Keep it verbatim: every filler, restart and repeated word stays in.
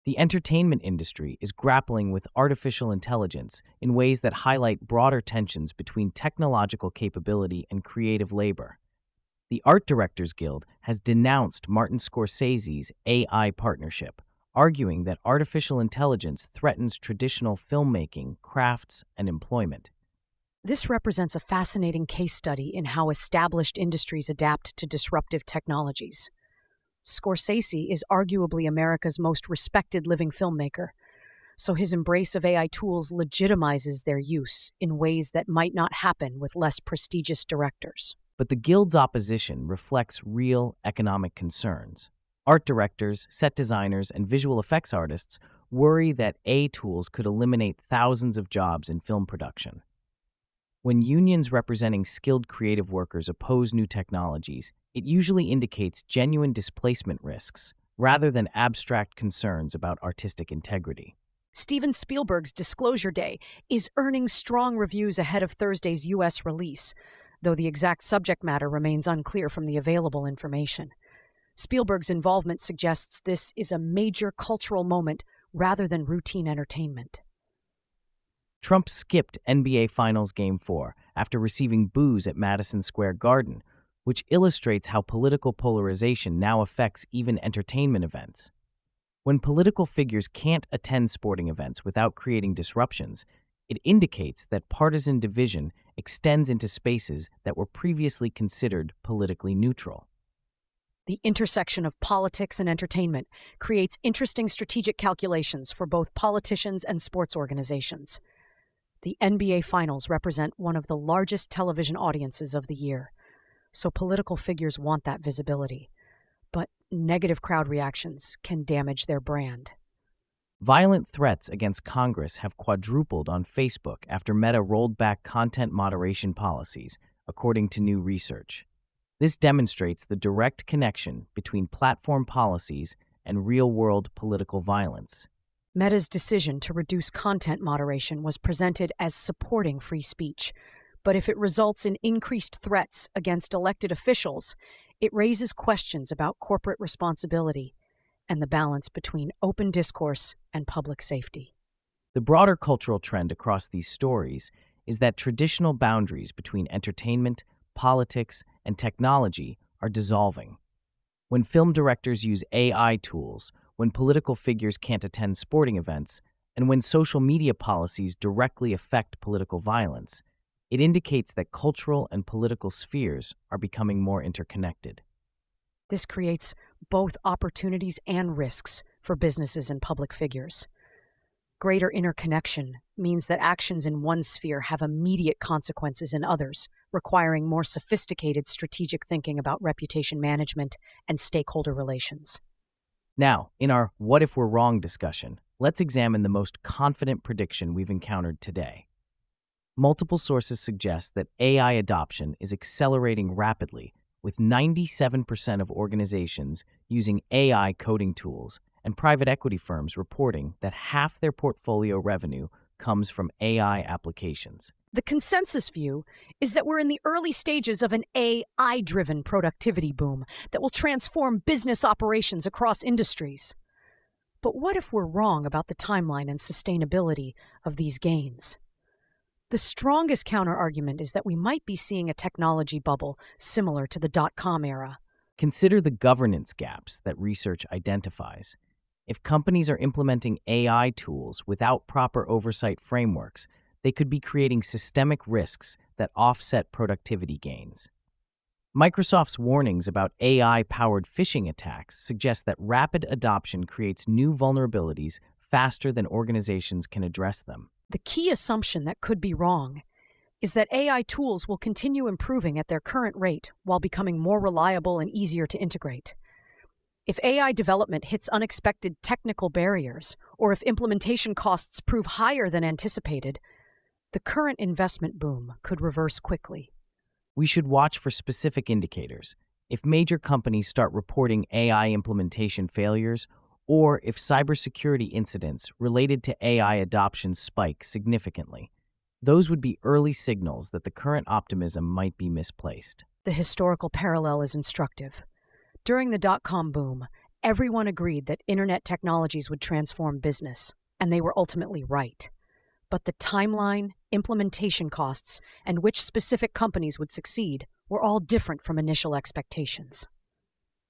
The entertainment industry is grappling with artificial intelligence in ways that highlight broader tensions between technological capability and creative labor. The Art Directors Guild has denounced Martin Scorsese's A I partnership, arguing that artificial intelligence threatens traditional filmmaking, crafts, and employment. This represents a fascinating case study in how established industries adapt to disruptive technologies. Scorsese is arguably America's most respected living filmmaker, so his embrace of A I tools legitimizes their use in ways that might not happen with less prestigious directors. But the Guild's opposition reflects real economic concerns. Art directors, set designers, and visual effects artists worry that A I tools could eliminate thousands of jobs in film production. When unions representing skilled creative workers oppose new technologies, it usually indicates genuine displacement risks rather than abstract concerns about artistic integrity. Steven Spielberg's Disclosure Day is earning strong reviews ahead of Thursday's U S release, though the exact subject matter remains unclear from the available information. Spielberg's involvement suggests this is a major cultural moment rather than routine entertainment. Trump skipped N B A Finals Game four after receiving boos at Madison Square Garden, which illustrates how political polarization now affects even entertainment events. When political figures can't attend sporting events without creating disruptions, it indicates that partisan division extends into spaces that were previously considered politically neutral. The intersection of politics and entertainment creates interesting strategic calculations for both politicians and sports organizations. The N B A Finals represent one of the largest television audiences of the year, so political figures want that visibility. But negative crowd reactions can damage their brand. Violent threats against Congress have quadrupled on Facebook after Meta rolled back content moderation policies, according to new research. This demonstrates the direct connection between platform policies and real-world political violence. Meta's decision to reduce content moderation was presented as supporting free speech, but if it results in increased threats against elected officials, it raises questions about corporate responsibility and the balance between open discourse and public safety. The broader cultural trend across these stories is that traditional boundaries between entertainment, politics, and technology are dissolving. When film directors use A I tools, when political figures can't attend sporting events, and when social media policies directly affect political violence, it indicates that cultural and political spheres are becoming more interconnected. This creates both opportunities and risks for businesses and public figures. Greater interconnection means that actions in one sphere have immediate consequences in others, requiring more sophisticated strategic thinking about reputation management and stakeholder relations. Now, in our What If We're Wrong discussion, let's examine the most confident prediction we've encountered today. Multiple sources suggest that A I adoption is accelerating rapidly, with ninety-seven percent of organizations using A I coding tools and private equity firms reporting that half their portfolio revenue comes from A I applications. The consensus view is that we're in the early stages of an A I-driven productivity boom that will transform business operations across industries. But what if we're wrong about the timeline and sustainability of these gains? The strongest counterargument is that we might be seeing a technology bubble similar to the dot-com era. Consider the governance gaps that research identifies. If companies are implementing A I tools without proper oversight frameworks, they could be creating systemic risks that offset productivity gains. Microsoft's warnings about A I-powered phishing attacks suggest that rapid adoption creates new vulnerabilities faster than organizations can address them. The key assumption that could be wrong is that A I tools will continue improving at their current rate while becoming more reliable and easier to integrate. If A I development hits unexpected technical barriers, or if implementation costs prove higher than anticipated, the current investment boom could reverse quickly. We should watch for specific indicators. If major companies start reporting A I implementation failures, or if cybersecurity incidents related to A I adoption spike significantly, those would be early signals that the current optimism might be misplaced. The historical parallel is instructive. During the dot-com boom, Everyone agreed that internet technologies would transform business, and they were ultimately right. But the timeline, implementation costs, and which specific companies would succeed were all different from initial expectations.